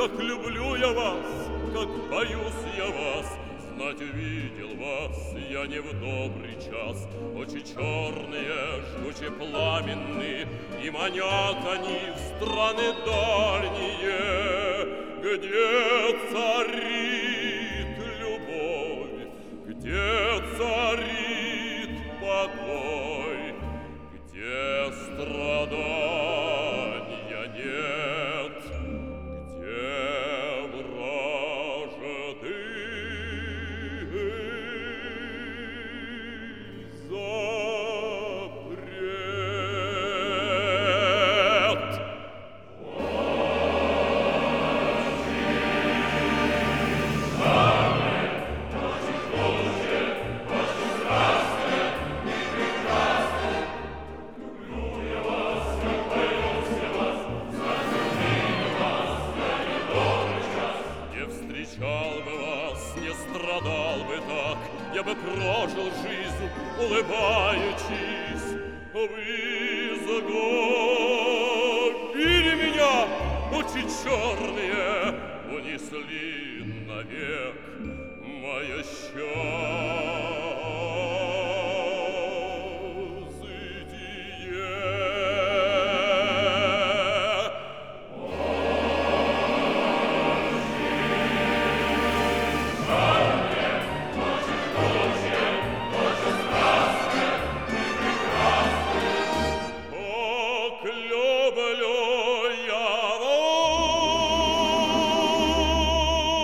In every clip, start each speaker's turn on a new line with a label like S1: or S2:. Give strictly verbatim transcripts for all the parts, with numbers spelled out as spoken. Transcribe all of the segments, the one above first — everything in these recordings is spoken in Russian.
S1: как люблю я вас, как боюсь я вас. Знать увидел вас я не в добрый час. Очи черные, жгуче пламенные, и манят они в страны дальние, где царит любовь, где царит покой, где страдания нет, где вражды запрет. Не встречал бы вас, не страдал бы так, я бы прожил жизнь, улыбаючись. Вы загубили меня, очи черные, унесли навек мое счастье. Как люблю я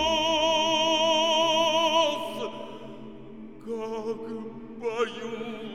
S1: вас, как боюсь